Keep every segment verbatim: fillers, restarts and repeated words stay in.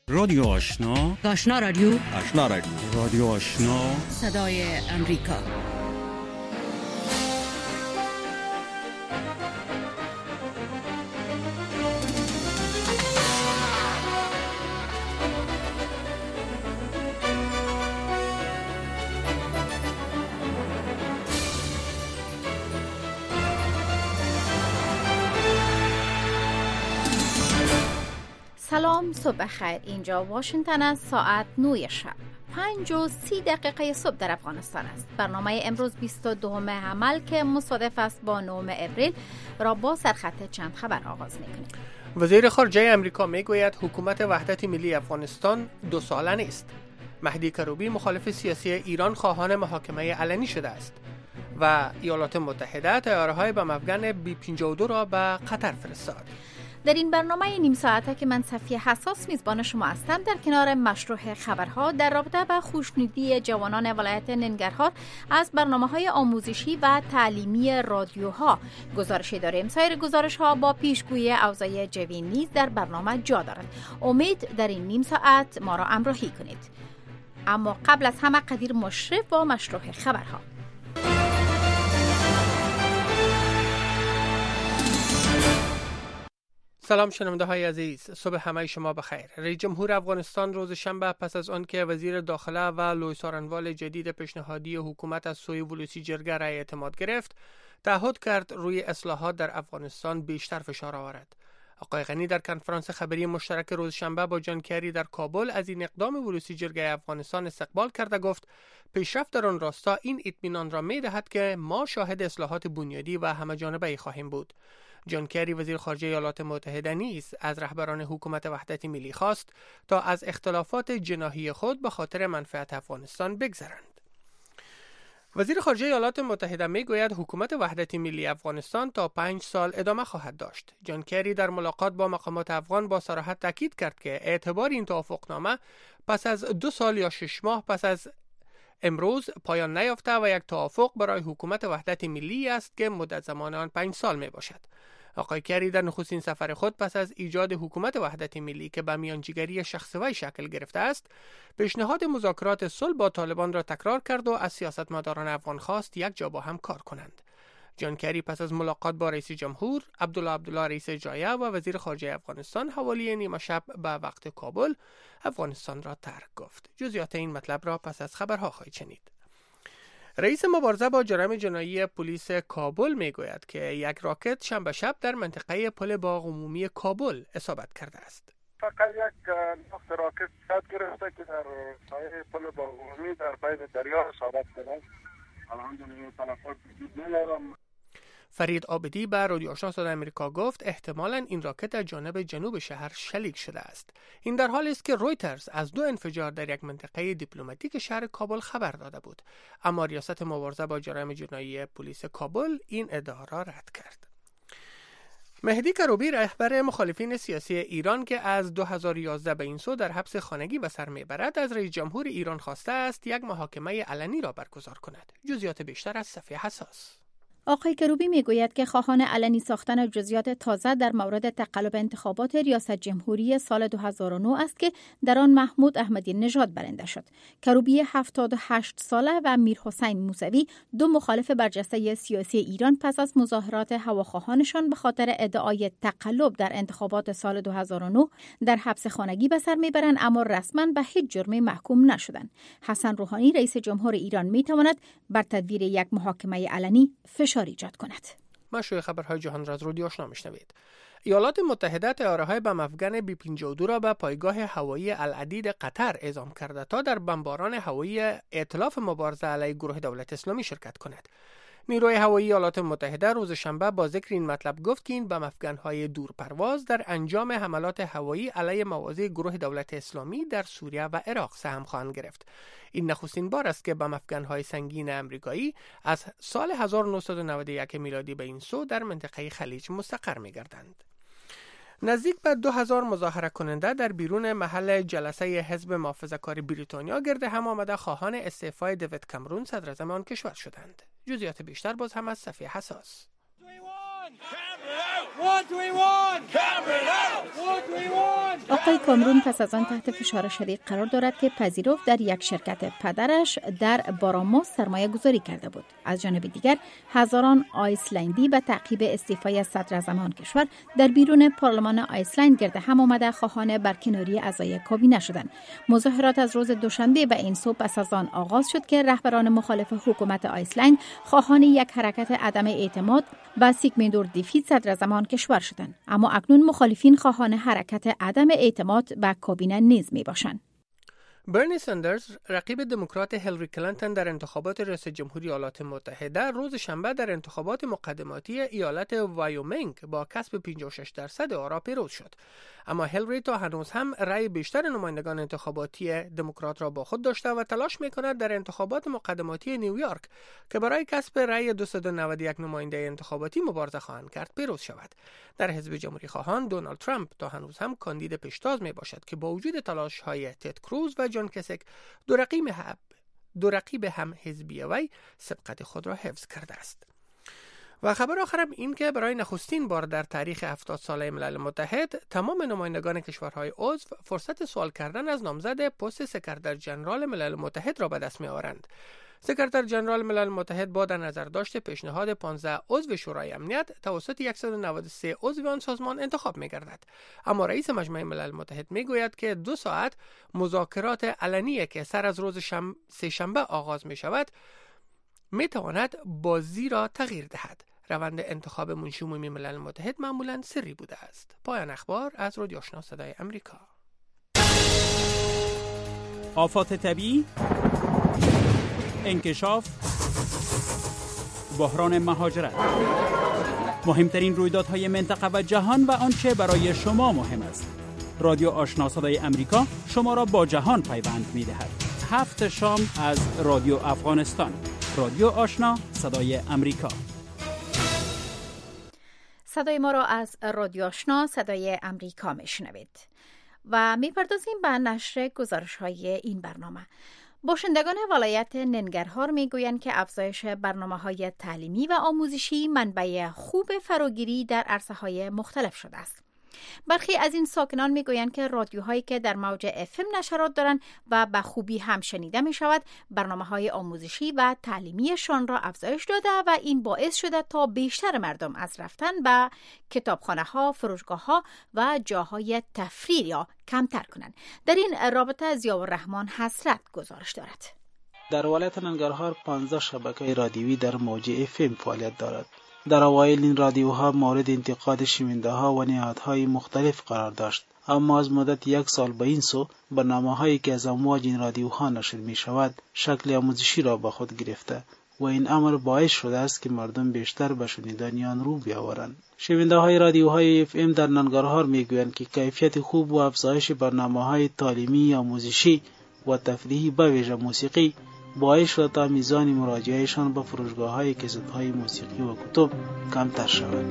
رادیو آشنا، آشنا رادیو، آشنا رادیو، رادیو آشنا، صدای امریکا. سلام، صبح خیر. اینجا واشنگتن است. ساعت نه شب، پنج و سی دقیقه صبح در افغانستان است. برنامه امروز بیست و دوم حمل که مصادف است با نهم اپریل را با سرخط چند خبر آغاز می‌کنیم. وزیر خارجه امریکا میگوید حکومت وحدت ملی افغانستان دو ساله نیست. مهدی کروبی مخالف سیاسی ایران خواهان محاکمه علنی شده است و ایالات متحده طیاره‌های بم افغان بی پنجاه و دو را به قطر فرستاد. در این برنامه نیم ساعته که من صفیه حساس میزبان شما هستم، در کنار مشروع خبرها در رابطه با خوشنودی جوانان ولایت ننگرهار از برنامه‌های آموزشی و تعلیمی رادیوها گزارشی داریم. سایر گزارش‌ها با پیشگویی اوضاع جوی نیز در برنامه جا دارد. امید در این نیم ساعت ما را همراهی کنید. اما قبل از همه قدیر مشرف با مشروع خبرها. سلام شنونده های عزیز، صبح همه شما بخیر. رئیس جمهور افغانستان روز شنبه پس از آن که وزیر داخله و لوی سارنوال جدید پیشنهادی حکومت از سوی ولسی جرگه رای اعتماد گرفت، تعهد کرد روی اصلاحات در افغانستان بیشتر فشار آورد. آقای غنی در کنفرانس خبری مشترک روز شنبه با جان کری در کابل از این اقدام ولسی جرگه افغانستان استقبال کرده گفت پیشرفت در آن راستا این اطمینان را می‌دهد که ما شاهد اصلاحات بنیادی و همه‌جانبه خواهیم بود. جان کری وزیر خارجه ایالات متحده نیز از رهبران حکومت وحدت ملی خواست تا از اختلافات جناحی خود به خاطر منفعت افغانستان بگذرند. وزیر خارجه ایالات متحده میگوید حکومت وحدت ملی افغانستان تا پنج سال ادامه خواهد داشت. جان کری در ملاقات با مقامات افغان با صراحت تاکید کرد که اعتبار این توافقنامه پس از دو سال یا شش ماه پس از امروز پایان نیافته و یک توافق برای حکومت وحدت ملی است که مدت زمان آن پنج سال می باشد. آقای کری در نخستین سفر خود پس از ایجاد حکومت وحدت ملی که به میانجیگری شخصی شکل گرفته است، پیشنهاد مذاکرات صلح با طالبان را تکرار کرد و از سیاستمداران افغان خواست یک جا با هم کار کنند. جان کری پس از ملاقات با رئیس جمهور عبدالله عبدالله رئیس جایه و وزیر خارجه افغانستان حوالی نیمه شب به وقت کابل افغانستان را ترک گفت. جزئیات این مطلب را پس از خبرها خواهید شنید. رئیس مبارزه با جرایم جنایی پلیس کابل میگوید که یک راکت شنبه شب در منطقه پل باغ عمومی کابل اصابت کرده است. فقط یک نقطه راکت شد گرفته که در سایه پل باغ عمومی در بین دریا اصابت کرده. الحمدلله تلفات جدی ندارم. فرید عابدی به رادیو آشنا صدای امریکا گفت احتمالاً این راکت از جانب جنوب شهر شلیک شده است. این در حالی است که رویترز از دو انفجار در یک منطقه دیپلماتیک شهر کابل خبر داده بود، اما ریاست مبارزه با جرایم جنایی پلیس کابل این ادعا را رد کرد. مهدی کروبی رهبر مخالفین سیاسی ایران که از دو هزار و یازده به این سو در حبس خانگی به سر میبرد، از رئیس جمهور ایران خواسته است یک محاکمه علنی را برگزار کند. جزئیات بیشتر از صفیه حساس. آقای کروبی میگوید که خواهان علنی ساختن جزئیات تازه در مورد تقلب انتخابات ریاست جمهوری سال دو هزار و نه است که در آن محمود احمدی نژاد برنده شد. کروبی هفتاد و هشت ساله و میرحسین موسوی دو مخالف برجسته سیاسی ایران پس از مظاهرات هواخواهانشان به خاطر ادعای تقلب در انتخابات سال دو هزار و نه در حبس خانگی به سر میبرند، اما رسما به هیچ جرمی محکوم نشدند. حسن روحانی رئیس جمهور ایران میتواند بر تدبیر یک محاکمه علنی فشار ایجاد کند. مشروع خبرهای جهان را از رادیو آشنا میشنوید. ایالات متحده طیاره‌های بم افغان بی پنجاه و دو را به پایگاه هوایی العدید قطر اعزام کرده تا در بمباران هوایی ائتلاف مبارزه علیه گروه دولت اسلامی شرکت کند. نیروی هوایی ایالات متحده روز شنبه با ذکر این مطلب گفت که این بم افغان‌های دورپرواز در انجام حملات هوایی علیه مواضع گروه دولت اسلامی در سوریه و عراق سهم خواهند گرفت. این نخستین بار است که بم افغان‌های سنگین آمریکایی از سال هزار و نهصد و نود و یک میلادی به این سو در منطقه خلیج مستقر می‌گردند. نزدیک به دو هزار مظاهره کننده در بیرون محل جلسه حزب محافظه‌کار بریتانیا گرد هم آمده خواهان استعفای دیوید کامرون صدراعظم آن کشور شدند. جزئیات بیشتر باز هم از صفحه حساس. آقای کامرون پس از آن تحت فشار شدید قرار دارد که پذیرفت در یک شرکت پدرش در باراموس سرمایه گذاری کرده بود. از جانب دیگر هزاران آیسلندی به تعقیب استعفای صدراعظم کشور در بیرون پارلمان آیسلند گرد هم آمده خواهان برکناری اعضای کابینه شدند. مظاهرات از روز دوشنبه به این صبح پس از آن آغاز شد که رهبران مخالف حکومت آیسلند خواهان یک حرکت عدم اعتماد به سیگموندور دیفید صدراعظم کشور شدند، اما اکنون مخالفین خواهان حرکت عدم اعتماد به کابینه نیز می باشند. برنی سندرز رقیب دموکرات هیلاری کلینتون در انتخابات ریاست جمهوری ایالات متحده روز شنبه در انتخابات مقدماتی ایالت وایومینگ با کسب پنجاه و شش درصد آرا پیروز شد. اما هیلاری تا هنوز هم رأی بیشتر نمایندگان انتخاباتی دموکرات را با خود داشته و تلاش می‌کند در انتخابات مقدماتی نیویورک که برای کسب رأی دویست و نود و یک نماینده انتخاباتی مبارزه خواهند کرد پیروز شود. در حزب جمهوری خواهان دونالد ترامپ تا هنوز هم کاندید پیشتاز میباشد که با وجود تلاش‌های تد کروز و جان کسک دو رقیب هم دو رقیب هم حزبی وی سبقت خود را حفظ کرده است. و خبر آخرم این که برای نخستین بار در تاریخ هفتاد ساله ملل متحد تمام نمایندگان کشورهای عضو فرصت سوال کردن از نامزد پست سکرتر جنرال ملل متحد را به دست می‌آورند. سکرتر جنرال ملل متحد با در نظر داشت پیشنهاد پانزده عضو شورای امنیت توسط صد و نود و سه عضو آن سازمان انتخاب می‌گردد. اما رئیس مجمع ملل متحد می‌گوید که دو ساعت مذاکرات علنی که سر از روز شم... سه شنبه آغاز می‌شود می‌تواند بازی را تغییر دهد. روند انتخاب منشی عمومی ملل متحد معمولاً سری بوده است. پایان اخبار از رادیو آشنا صدای امریکا. آفات طبیعی، انکشاف، بحران مهاجرت، مهمترین رویدادهای منطقه و جهان و آنچه برای شما مهم است. رادیو آشنا صدای امریکا شما را با جهان پیوند می‌دهد. هفت شام از رادیو افغانستان. رادیو آشنا صدای امریکا. صدای ما را از رادیو آشنا صدای امریکا میشنوید و میپردازیم به نشر گزارش‌های این برنامه. باشندگان ولایت ننگرهار میگویند که افزایش برنامه‌های تعلیمی و آموزشی منبع خوب فراگیری در عرصه‌های مختلف شده است. برخی از این ساکنان میگویند که رادیوهایی که در موج اف ام نشرات دارند و به خوبی هم شنیده می شود برنامه‌های آموزشی و تعلیمیشان را افزایش داده و این باعث شده تا بیشتر مردم از رفتن به کتابخانه‌ها، فروشگاه‌ها و جاهای تفریح یا کمتر کنند. در این رابطه ضیاءالرحمن حسرت گزارش دارد. در ولایت ننگرهار پانزده شبکه رادیویی در موج اف ام فعالیت دارد. در اوایل این رادیوها مورد انتقاد شنونده‌ها و نهادهای مختلف قرار داشت، اما از مدت یک سال به این سو برنامه‌هایی که از امواج این رادیوها نشر می‌شود شکل آموزشی را به خود گرفته و این امر باعث شده است که مردم بیشتر به شنیدن آن رو بیاورند. شنونده‌های رادیوهای اف ام در ننگرهار می‌گویند که کیفیت خوب و افزایش برنامه‌های تعلیمی، آموزشی و تفریحی به ویژه موسیقی باعث شد تا میزان مراجعهشان به فروشگاه‌های کسب‌های موسیقی و کتب کمتر شود.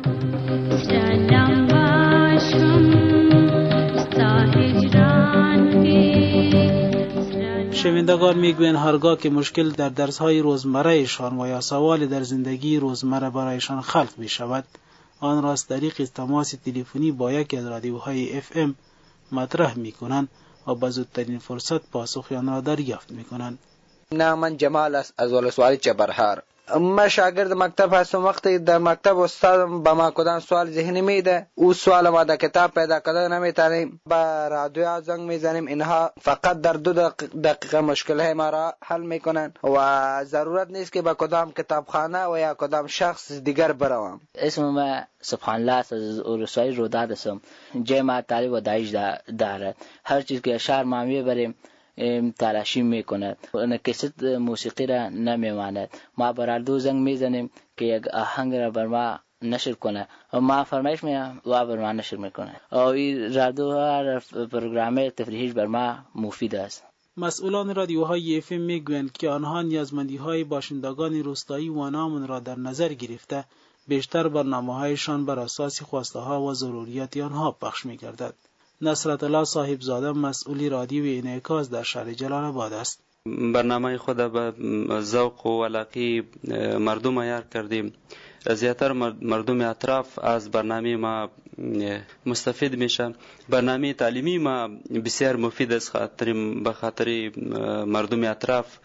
شنوندگان میگویند هرگاه که مشکل در درس‌های روزمره‌شان و یا سوال در زندگی روزمره برایشان خلق می‌شود، آن را از طریق تماس تلفنی با یکی از رادیوهای اف ام مطرح می‌کنند و به زودترین فرصت پاسخ آن را دریافت می‌کنند. نام من جمال است از ولسوالی چبرهار. ما شاگرد مکتب هستم. وقتی در مکتب استادم به ما کدام سوال ذهنی میده او سوال ما در کتاب پیدا کردن نمیتونیم با رادیو زنگ میزنیم. اینها فقط در دو دقیقه مشکل های ما را حل میکنن و ضرورت نیست که به کدام کتابخانه و یا کدام شخص دیگر بروم. اسم ما سبحان الله است از ولسوالی روداد هستم. جامعه طالب و دایش داره. هر چیز که شهر ما میبریم تلاشی میکنه. کست موسیقی را نمیماند. ما بر دو زنگ میزنیم که یک آهنگ را بر ما نشر کنه و ما فرمایش میکنم و بر ما نشر میکنه. و این رادیو ها پروگرام تفریحی بر ما مفید است. مسئولان رادیوهای اف ام میگویند که آنها نیازمندی‌های باشندگان روستایی و نامون را در نظر گرفته بیشتر برنامه‌هایشان بر اساس خواسته‌ها و ضروریات آنها پخش می‌گردد. نصرت الله صاحب زاده مسئولی رادیو انعکاس در شهر جلال آباد است. برنامه خود به ذوق و علاقه مردم عیار کردیم. زیاتر مردم اطراف از برنامه ما مستفید میشه. برنامه تعلیمی ما بسیار مفید است، خاطر به خاطر مردم اطراف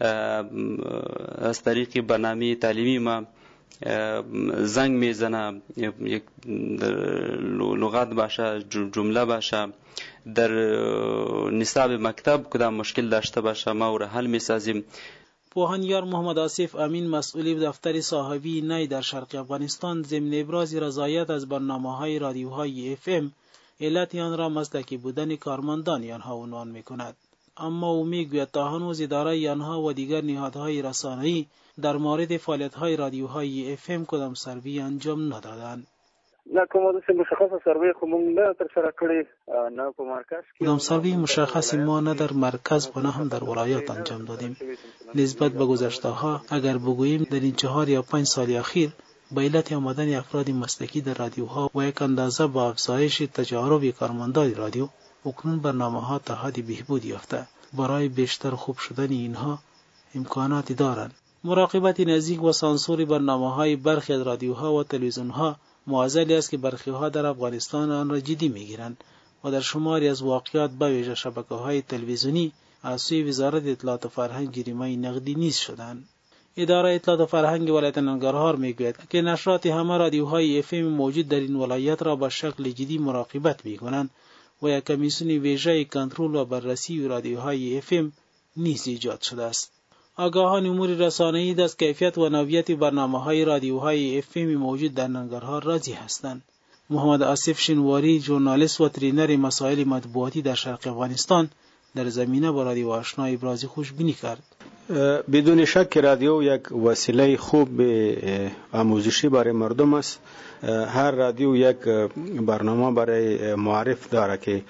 از طریق برنامه تعلیمی ما زنگ میزنه، یک لغت باشه، جمله باشه، در نصاب مکتب کدام مشکل داشته باشه ما او را حل میسازیم. پوهانیار محمد آصف امین مسئول دفتر صاحبی نی در شرق افغانستان ضمن ابراز رضایت از برنامه‌های رادیوهای اف ام علت آن را مزدکی بودن کارمندان آنها عنوان می‌کند. اما او میگوید تا هنوز اداره آنها و دیگر نهادهای رسانه‌ای در مورد فعالیت‌های رادیوهای اف ام کدام سروی انجام ندادند. نه کومه د مشخصه سروی خو مونږ نه تر سره کړی، نه په مرکز کې کدام سروی مشخصی ما نه در مرکز و نه هم در ولایات انجام دادیم. نسبت به گذشته‌ها اگر بگوییم در این چهار یا پنج سال اخیر به علت آمدن افراد مسلکی در رادیوها و یک اندازه با افزایش تجارب کارمندان رادیو، اکنون برنامه‌ها تا حدی بهبود یافته. برای بیشتر خوب شدن اینها امکاناتی دارند. مراقبت نزدیک و سانسور برنامه‌های برخی از رادیوها و تلویزیون‌ها معضلی است که برخی‌ها در افغانستان آن را جدی می‌گیرند و در شماری از واقعات به ویژه شبکه‌های تلویزیونی از سوی وزارت اطلاعات و فرهنگ جریمه نقدی نیز شدند. اداره اطلاعات و فرهنگ ولایت ننگرهار میگوید که نشرات همه رادیوهای اف ام موجود در این ولایت را به شکل جدی مراقبت می‌کنند و یک کمیسیون ویژه کنترل و بررسی رادیوهای اف ام نیز ایجاد شده است. آگاهان امور رسانه‌ای از کیفیت و نوعیت برنامه‌های رادیوهای اف ام موجود در ننگرهار راضی هستند. محمد آصف شینواری، ژورنالیست و ترینر مسائل مطبوعاتی در شرق افغانستان، در زمینه با رادیو آشنا ابراز خوشبینی کرد. بدون شک رادیو یک وسیله خوب آموزشی برای مردم است. هر رادیو یک برنامه برای معرف داره که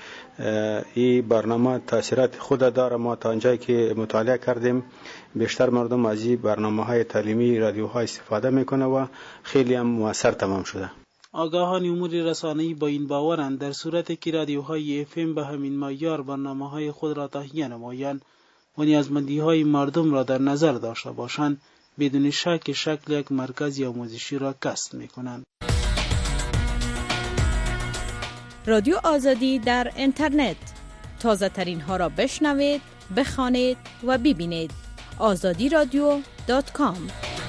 این برنامه تاثیرات خود داره. ما تا اونجایی که مطالعه کردیم بیشتر مردم از این برنامه‌های تعلیمی رادیوها استفاده میکنه و خیلی هم موثر تمام شده. آگاهان امور رسانه‌ای با این باورند در صورتی که رادیوهای اف ام به همین معیار برنامه‌های خود را تهیه نمایند و نیازمندی‌های مردم را در نظر داشته باشند، بدون شک شکل یک مرکز آموزشی را کسب می‌کنند. رادیو آزادی در اینترنت، تازه ترین ها را بشنوید، بخوانید و ببینید. آزادی رادیو دات کام.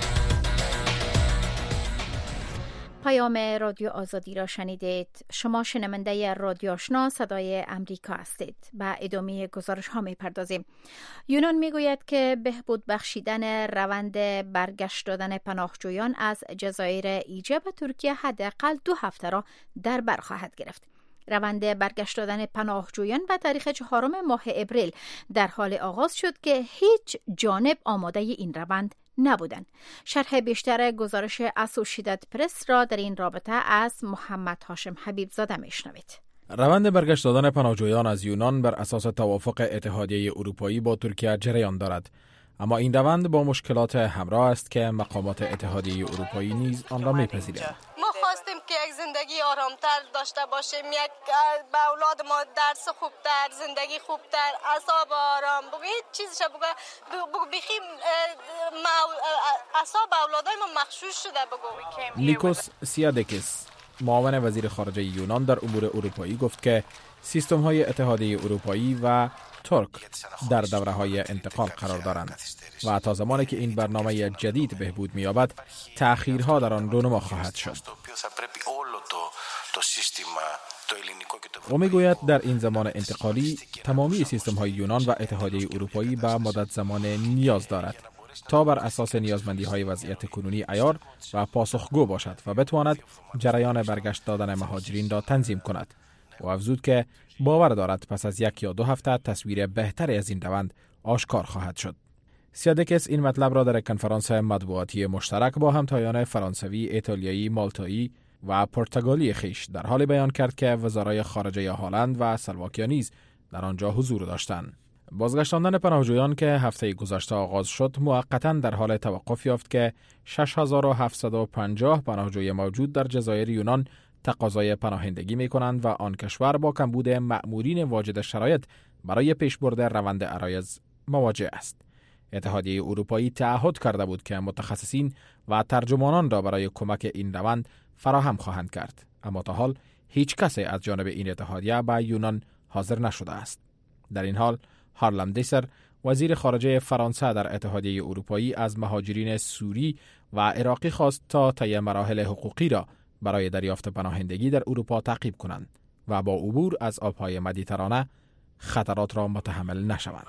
پیام رادیو آزادی را شنیدید. شما شنونده رادیو آشنا صدای امریکا هستید. به ادامه گزارش ها می پردازیم. یونان می گوید که بهبود بخشیدن روند برگشت دادن پناهجویان از جزایر ایجه به ترکیه حداقل دو هفته را در بر خواهد گرفت. روند برگشت دادن پناهجویان به تاریخ چهارم ماه اپریل در حال آغاز شد که هیچ جانب آماده این روند نبودند. شرح بیشتر گزارش اسوشییتد پرس را در این رابطه از محمد هاشم حبیب زاده میشنوید. روند برگشت دادن پناهجویان از یونان بر اساس توافق اتحادیه اروپایی با ترکیه جریان دارد، اما این روند با مشکلات همراه است که مقامات اتحادیه اروپایی نیز آن را میپذیرند. ما خواستیم که یک زندگی آرامتر داشته باشیم، یک به اولاد ما درس خوبتر، زندگی خوبتر، اعصاب آرام، بگو هیچ چیزش بگو بگو بخیم اعصاب اولادای ما مخشوش شده. بگو نیکوس سیادکس، معاون وزیر خارجه یونان در امور اروپایی، گفت که سیستم های اتحادیه اروپایی و ترک در دوره های انتقال قرار دارند و تا زمانی که این برنامه جدید بهبود می‌یابد تأخیرها در آن رونما خواهد شد. او میگوید در این زمان انتقالی تمامی سیستم های یونان و اتحادیه اروپایی به مدت زمان نیاز دارد تا بر اساس نیازمندی های وضعیت کنونی عیار و پاسخگو باشد و بتواند جریان برگشت دادن مهاجرین را تنظیم کند و افزود که باور دارد پس از یک یا دو هفته تصویر بهتری از این روند آشکار خواهد شد. سیادکس این مطلب را در کنفرانس مطبوعاتی مشترک با همتایان فرانسوی، ایتالیایی، مالتایی و پرتغالی خیش در حال بیان کرد که وزرای خارجه هلند و اسلواکیا نیز در آنجا حضور داشتند. بازگشتاندن پناهجویان که هفته گذشته آغاز شد موقتا در حال توقف یافت که شش هزار و هفتصد و پنجاه پناهجوی موجود در جزایر یونان تقاضای پناهندگی می کنند و آن کشور با کمبود مأمورین واجد شرایط برای پیشبرد روند عرایض مواجه است. اتحادیه اروپایی تعهد کرده بود که متخصصین و ترجمانان را برای کمک این روند فراهم خواهند کرد، اما تا حال هیچ کسی از جانب این اتحادیه به یونان حاضر نشده است. در این حال هارلم دیسر وزیر خارجه فرانسه در اتحادیه اروپایی از مهاجرین سوری و عراقی خواست تا طی مراحل حقوقی را برای دریافت پناهندگی در اروپا تعقیب کنند و با عبور از آبهای مدیترانه خطرات را متحمل نشوند.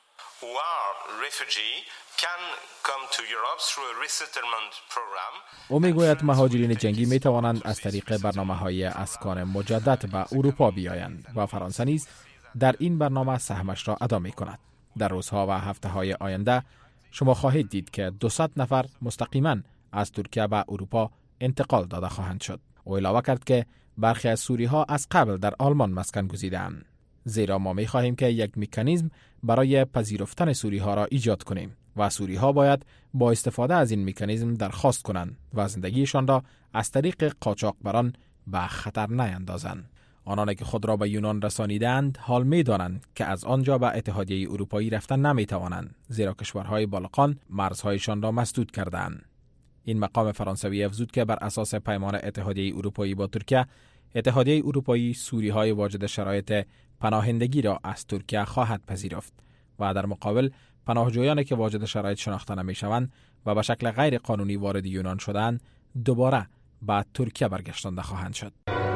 او میگوید مهاجرین جنگی می توانند از طریق برنامه‌های اسکان مجدد به اروپا بیایند و فرانسه نیز در این برنامه سهمش را ادا می کند. در روزها و هفته‌های آینده شما خواهید دید که دویست نفر مستقیما از ترکیه به اروپا انتقال داده خواهند شد. او اعلام کرد که برخی از سوری‌ها از قبل در آلمان مسکن گزیده‌اند، زیرا ما می خواهیم که یک مکانیزم برای پذیرفتن سوری‌ها را ایجاد کنیم و سوری‌ها باید با استفاده از این مکانیزم درخواست کنند و زندگیشان را از طریق قاچاقبران به خطر نیندازند. آنانی که خود را به یونان رسانیدند حال می دانند که از آنجا به اتحادیه اروپایی رفتن نمی توانند، زیرا کشورهای بالقان مرزهایشان را مسدود کردند. این مقام فرانسوی افزود که بر اساس پیمان اتحادیه اروپایی با ترکیه، اتحادیه اروپایی سوری‌های واجد شرایط پناهندگی را از ترکیه خواهد پذیرفت و در مقابل پناهجویانی که واجد شرایط شناخته نمی‌شوند و به شکل غیر قانونی وارد یونان شدند دوباره به ترکیه برگشتانده خواهند شد.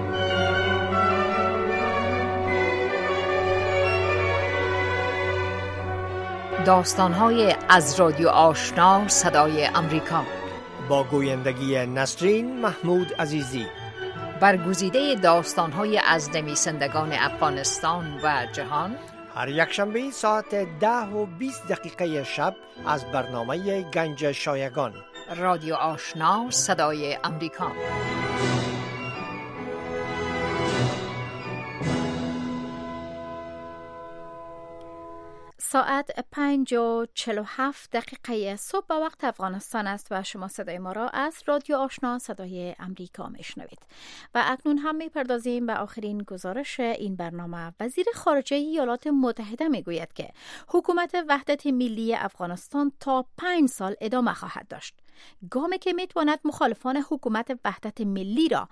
داستان‌های از رادیو آشنا صدای امریکا با گویندگی نسرین محمود عزیزی، برگزیده داستان‌های از نویسندگان افغانستان و جهان، هر یک شنبه ساعت ده و بیست دقیقه شب از برنامه گنج شایگان. رادیو آشنا صدای امریکا. ساعت پنج و چل و هفت دقیقه صبح به وقت افغانستان است و شما صدای ما را از رادیو آشنا صدای امریکا میشنوید و اکنون هم میپردازیم به آخرین گزارش این برنامه. وزیر خارجه ایالات متحده میگوید که حکومت وحدت ملی افغانستان تا پنج سال ادامه خواهد داشت، گامی که میتواند مخالفان حکومت وحدت ملی را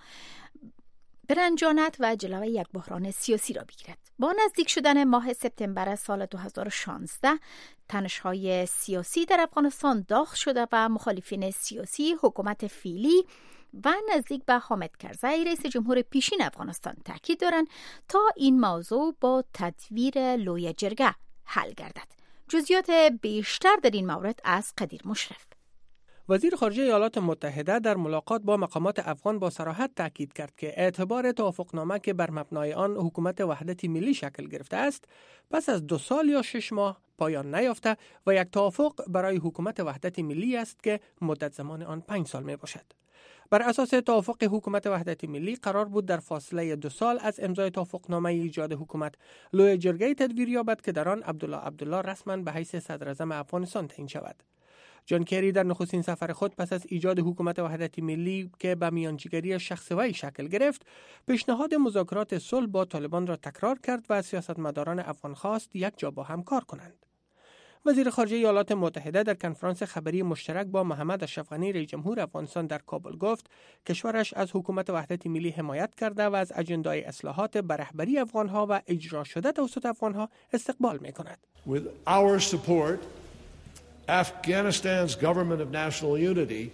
برنجاند و جلوی یک بحران سیاسی را بگیرد. با نزدیک شدن ماه سپتامبر سال دو هزار و شانزده، تنش‌های سیاسی در افغانستان داغ شده و مخالفین سیاسی حکومت فعلی و نزدیک به حامد کرزی رئیس جمهور پیشین افغانستان تاکید دارند تا این موضوع با تدویر لوی جرگه حل گردد. جزئیات بیشتر در این مورد از قدیر مشرف. وزیر خارجه ایالات متحده در ملاقات با مقامات افغان با صراحت تاکید کرد که اعتبار توافقنامه که بر مبنای آن حکومت وحدت ملی شکل گرفته است پس از دو سال یا شش ماه پایان نیافته و یک توافق برای حکومت وحدت ملی است که مدت زمان آن پنج سال می باشد. بر اساس توافق حکومت وحدت ملی قرار بود در فاصله دو سال از امضای توافقنامه ایجاد حکومت لوی جرگه تدویر یابد که در آن عبدالله عبدالله رسما به حیث صدر اعظم افغانستان تعیین شود. جان کری در نخستین سفر خود پس از ایجاد حکومت وحدت ملی که به میانجیگری شخصی شکل گرفت، پیشنهاد مذاکرات صلح با طالبان را تکرار کرد و سیاستمداران افغان خواست یک جا با هم کار کنند. وزیر خارجه ایالات متحده در کنفرانس خبری مشترک با محمد اشرف غنی رئیس جمهور افغانستان در کابل گفت کشورش از حکومت وحدت ملی حمایت کرده و از اجندای اصلاحات به رهبری افغانها و اجرا شده توسط افغانها استقبال می‌کند. With our support, Afghanistan's government of national unity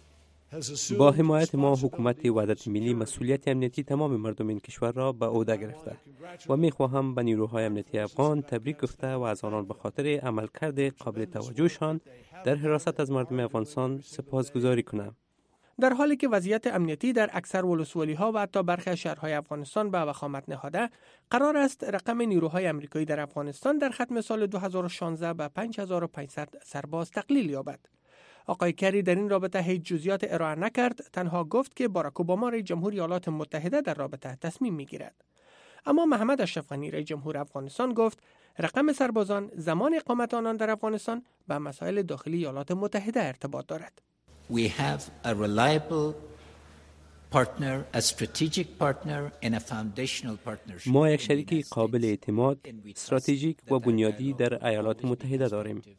با حمایت ما حکومت وحدت ملی مسئولیت امنیتی تمام مردم این کشور را به عهده گرفته و میخواهم به نیروهای امنیتی افغان تبریک گفته و از آنان به خاطر عملکرد قابل توجهشان در حراست از مردم افغانستان سپاسگزاری کنم. در حالی که وضعیت امنیتی در اکثر ولسوالی‌ها و حتی برخی شهرهای افغانستان به وخامت نهاده، قرار است رقم نیروهای آمریکایی در افغانستان در ختم سال دو هزار و شانزده به پنج هزار و پانصد سرباز تقلیل یابد. آقای کری در این رابطه هیچ جزئیات ارائه نکرد، تنها گفت که باراک اوباما رئیس جمهور ایالات متحده در رابطه تصمیم میگیرد. اما محمد اشرف غنی رئیس جمهور افغانستان گفت رقم سربازان زمان اقامت آنان در افغانستان به مسائل داخلی ایالات متحده ارتباط دارد. We have a reliable partner, a strategic partner and a foundational partnership. ما یک شریک قابل اعتماد، استراتژیک و بنیادی در ایالات متحده داریم.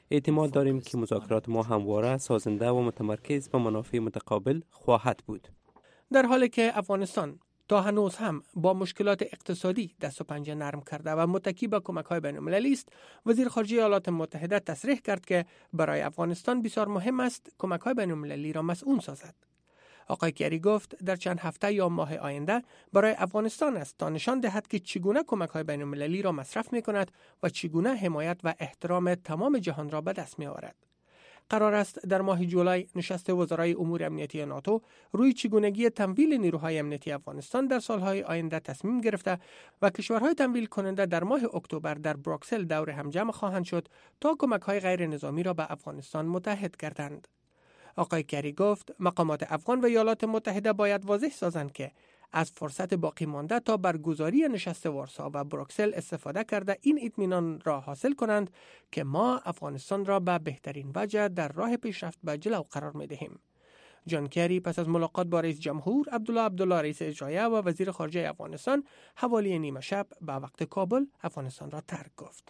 احتمال داریم که مذاکرات ما همواره، سازنده و متمرکز به منافع متقابل خواهد بود. در حالی که افغانستان تا هنوز هم با مشکلات اقتصادی دست و پنجه نرم کرده و متکی به کمک‌های بین‌المللی است، وزیر خارجه ایالات متحده تصریح کرد که برای افغانستان بسیار مهم است کمک‌های بین‌المللی را مسئول سازد. آقای کری گفت در چند هفته یا ماه آینده برای افغانستان است تا نشان دهد که چگونه کمک‌های بین‌المللی را مصرف می‌کند و چگونه حمایت و احترام تمام جهان را به دست می‌آورد. قرار است در ماه جولای نشست وزرای امور امنیتی ناتو روی چگونگی تمویل نیروهای امنیتی افغانستان در سالهای آینده تصمیم گرفته و کشورهای تمویل کننده در ماه اکتبر در بروکسل دور هم جمع خواهند شد تا کمک‌های غیر نظامی را به افغانستان متحد کردند. آقای کری گفت مقامات افغان و ایالات متحده باید واضح سازند که از فرصت باقی مانده تا برگزاری نشست وارسا و بروکسل استفاده کرده این اطمینان را حاصل کنند که ما افغانستان را به بهترین وجه در راه پیشرفت به جلو قرار می دهیم. جان کری پس از ملاقات با رئیس جمهور عبدالله عبدالله رئیس اجرایه و وزیر خارجه افغانستان حوالی نیمه شب به وقت کابل افغانستان را ترک گفت.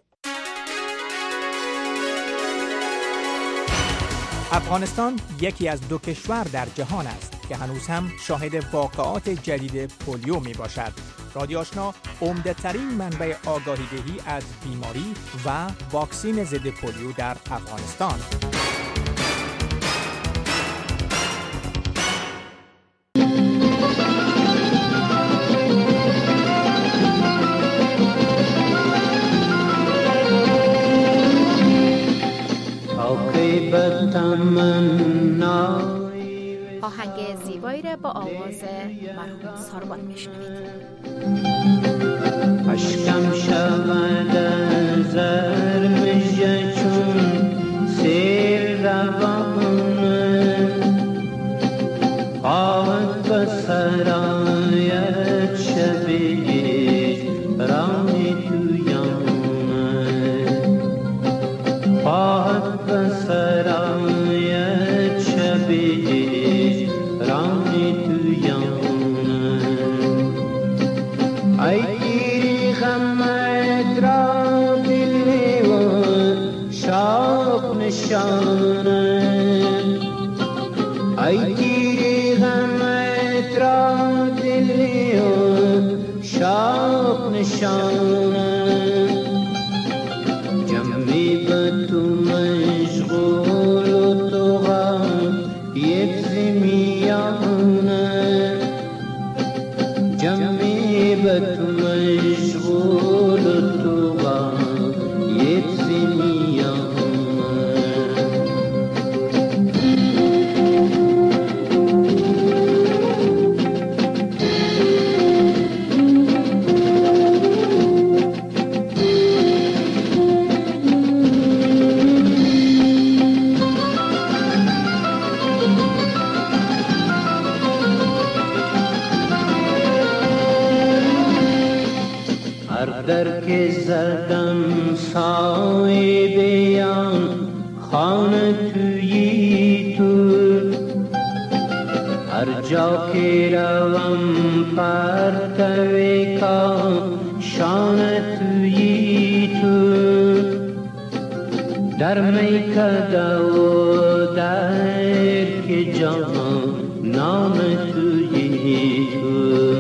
افغانستان یکی از دو کشور در جهان است که هنوز هم شاهد واقعات جدید پولیو می باشد. رادیو آشنا عمده ترین منبع آگاهی دهی از بیماری و واکسین ضد پولیو در افغانستان. آهنگ زیبایی را با آواز مرحوم ساربان میشنوید. اشکم شود زر مژه چون سیر روانه آود به سرایت شبیه رانی تویانه آود به سرایت شبیه رانی تویانه ای گیری غمت را دلی و شوق نشانه ای گیری غمت را دلی و شوق نشانه جمعی به تو مشغول و تو غم یک زمیانه جمعی به تو مشغول و تو غم یک زمیانه در که زدم سای بیان خانه تویی تو هر جا که روم پرتوی کاشانه تویی تو در میکده و در که جانان تویی تو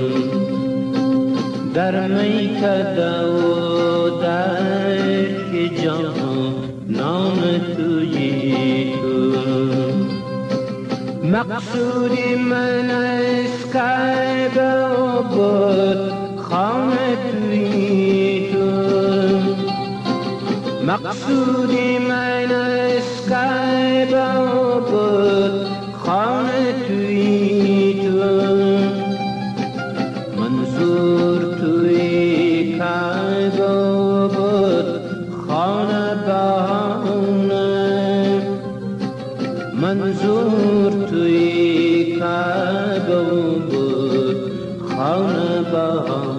در میکده و در که جانان تویی تو مقصودی من از کعبه و بود خانه تویی تو مقصودی من از کعبه و بود خانه تویی تو منظور توی کعبه و بود خانه بهانه منظور توی کعبه و بود خانه بهانه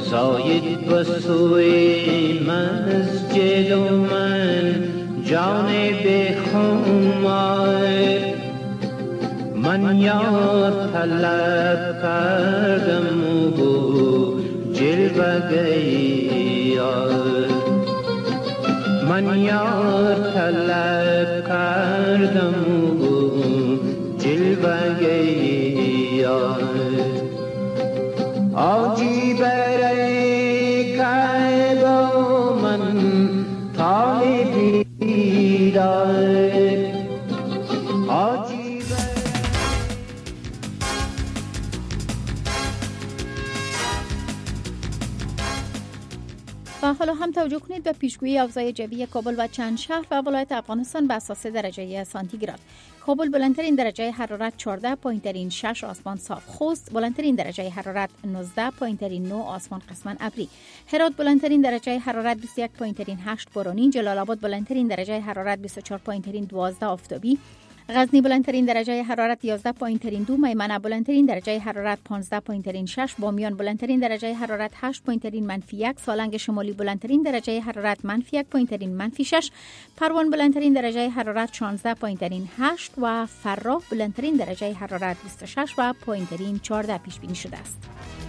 زاید بسوی مسجد و من جانب خمار من یار طلب کردم و جلوه یار من یار طلب کردم و جلوه یار آجی برای که با من طالبی دار آجی و حالا هم توجه کنید به پیشگویی اوضاع جوی کابل و چند شهر و ولایت افغانستان به اساس درجه سانتیگراد. کابل بلندترین درجه حرارت چهارده پایینترین شش آسمان صاف. خوست بلندترین درجه حرارت نوزده پایینترین نه آسمان قسماً ابری. هرات بلندترین درجه حرارت بیست و یک پایینترین هشت بارانی. جلال آباد بلندترین درجه حرارت بیست و چهار پایینترین دوازده آفتابی. غزنی بلندترین درجه حرارت یازده پایینترین دو. میمنه بلندترین درجه حرارت پانزده پایینترین شش. بامیان بلندترین درجه حرارت هشت پایینترین منفی یک. سالنگ شمالی بلندترین درجه حرارت منفی یک پایینترین منفی شش. پروان بلندترین درجه حرارت شانزده پایینترین هشت و فراه بلندترین درجه حرارت بیست و شش و پایینترین چهارده پیش بینی شده است.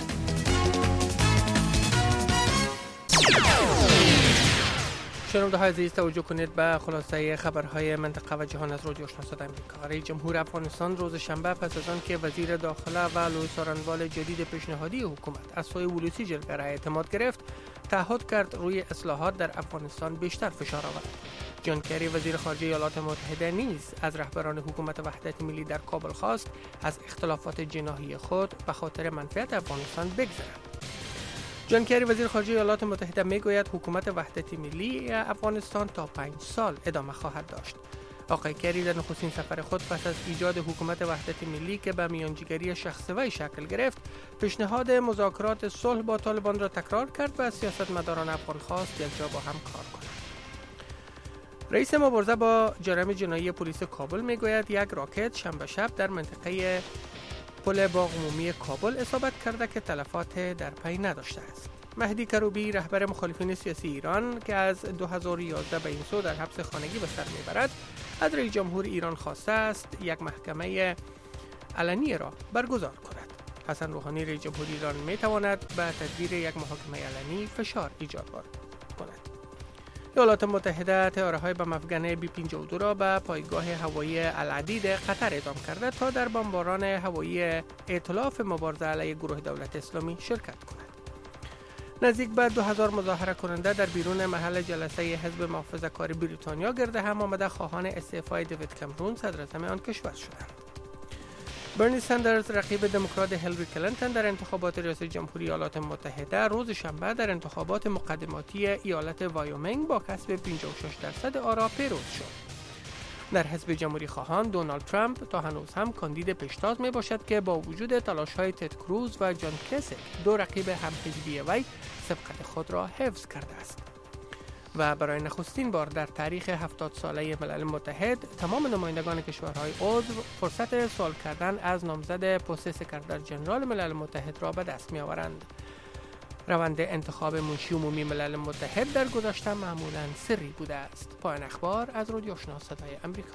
شنونده های عزیز توجه کنید به خلاصه خبرهای منطقه و جهان از رادیو آشنا صدای آمریکا. رئیس جمهور افغانستان روز شنبه پس از آن که وزیر داخله و لوی ثروتمند جدید پیشنهادی حکومت از سوی ولوسی جرگه را اعتماد گرفت، تعهد کرد روی اصلاحات در افغانستان بیشتر فشار آورد. جان کری وزیر خارجه ایالات متحده نیز از رهبران حکومت وحدت ملی در کابل خواست از اختلافات جناحی خود به خاطر منفعت افغانستان بگذرند. جان کری وزیر خارجه ایالات متحده میگوید حکومت وحدت ملی افغانستان تا پنج سال ادامه خواهد داشت. آقای کری در نخستین سفر خود پس از ایجاد حکومت وحدت ملی که به میانجیگری شخصی شکل گرفت، پیشنهاد مذاکرات صلح با طالبان را تکرار کرد و از سیاستمداران افغان خواست یک جا با هم کار کنند. رئیس مبارزه با جرایم جنایی پلیس کابل میگوید یک راکت شنبه شب در منطقه پل باغ عمومی کابل اصابت کرده که تلفات در پی نداشته است. مهدی کروبی رهبر مخالفین سیاسی ایران که از دو هزار و یازده به این سو در حبس خانگی به سر میبرد، از رئیس جمهور ایران خواسته است یک محکمه علنی را برگزار کند. حسن روحانی رئیس جمهور ایران میتواند به تدبیر یک محاکمه علنی فشار ایجاد کند. ایالات متحده طیاره‌های بم افغان بی پنجاه و دو را به پایگاه هوایی العدید قطر اعزام کرده تا در بمباران هوایی ائتلاف مبارزه علیه گروه دولت اسلامی شرکت کند. نزدیک به دو هزار مظاهره کننده در بیرون محل جلسه حزب محافظه‌کار بریتانیا گرد هم آمده خواهان استعفای دیوید کامرون صدراعظم آن کشور شدند. برنی سندرز رقیب دموکرات هیلاری کلینتون در انتخابات ریاست جمهوری ایالات متحده روز شنبه در انتخابات مقدماتی ایالت وایومینگ با کسب پنجاه و شش درصد آرا پیروز شد. در حزب جمهوری خواهان دونالد ترامپ تا هنوز هم کاندید پیشتاز می باشد که با وجود تلاش‌های تد کروز و جان کسیک دو رقیب همحزبی وی سبقت خود را حفظ کرده است. و برای نخستین بار در تاریخ هفتاد ساله ملل متحد تمام نمایندگان کشورهای عضو فرصت سوال کردن از نامزد پست سکرتر ژنرال ملل متحد را به دست می آورند. روند انتخاب منشی عمومی ملل متحد در گذشته معمولاً سری بوده است. پایان اخبار از رادیو آشنا صدای آمریکا.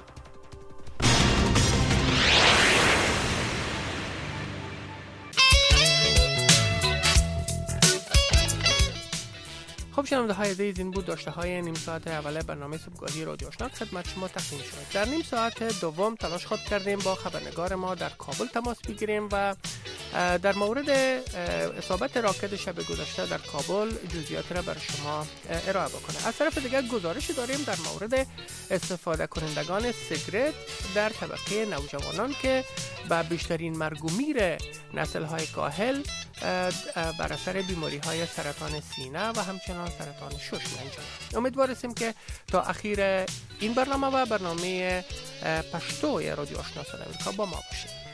خب شنونده های عزیز، این بود داشته های نیم ساعت اول برنامه صبحگاهی رادیو آشنا خدمت شما تقدیم شد. در نیم ساعت دوم تلاش خود کردیم با خبرنگار ما در کابل تماس بگیریم و در مورد اصابت راکت شب گذشته در کابل جزئیات را برای شما ارائه بکنه. از طرف دیگر گزارشی داریم در مورد استفاده کنندگان سیگرت در طبقه نوجوانان که با بیشترین مرگ و میر نسل‌های کاهل بر اثر بیماری‌های سرطان سینه و همچنان سرطان شش می‌انجامد. امیدوار هستیم که تا اخیر این برنامه و برنامه پشتوی رادیو آشنا صدای آمریکا با ما باشید.